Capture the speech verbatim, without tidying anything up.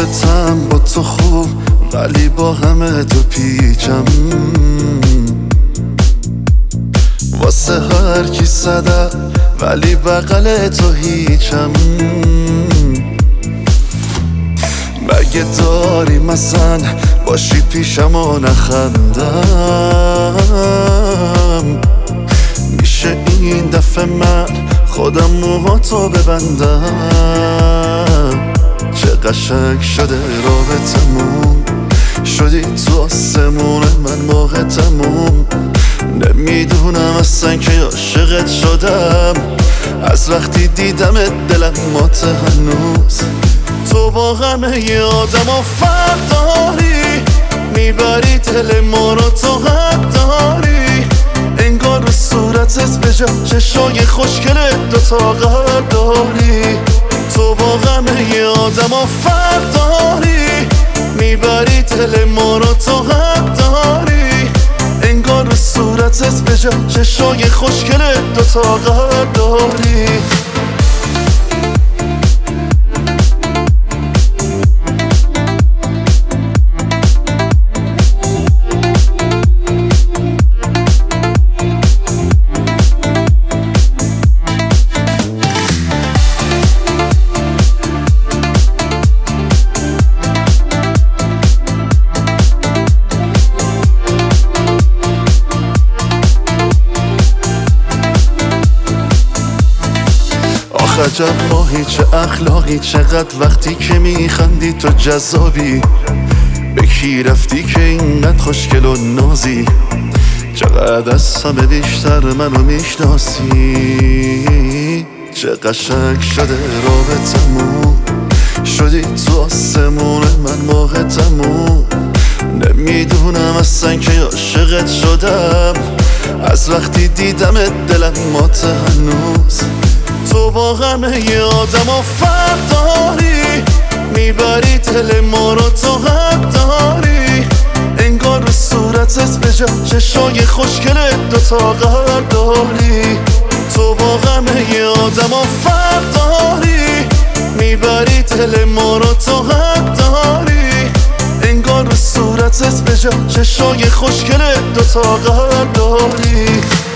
خودتم با تو خوب ولی با همه تو پیچم. واسه هر کی صدق ولی بغل تو هیچم. مگه داری مثلا باشی پیشم و نخندم؟ میشه این دفعه من خودم موهاتو ببندم؟ چه قشنگ شده رابطمون، شدی تو آسمون من ماه تموم. نمیدونم اصلا که عاشقت شدم، از وقتی دیدمت دلم مات هنوز. تو با همه آدم ها فرق داری، میبری دل ما رو تو حق داری. انگار به صورتت به جا چشای خوشگلت دوتا قلب داری. تو با همه آدم ها فرق داری، میبری دل ما رو تو حق داری. انگار به صورتت به جا چشای خوشگلت دوتا قلب داری. عجب ماهی چه اخلاقی، چقدر وقتی که میخندی تو جذابی. به کی رفتی که اینقدر خوشگل و نازی؟ چقدر از همه بیشتر منو میشناسی. چه قشنگ شده رابطمون، شدی تو آسمون من ماه تموم. نمیدونم اصلا که عاشقت شدم، از وقتی دیدمت دلم مات هنوز. تو با همه آدم ها فرق داری، میبری دل ما رو تو حق داری. انگار به صورتت به جا چشای خوشگلت دوتا قلب داری. تو با همه آدم ها فرق داری، میبری دل ما رو تو حق داری. انگار به صورتت به جا چشای خوشگلت دوتا قلب داری.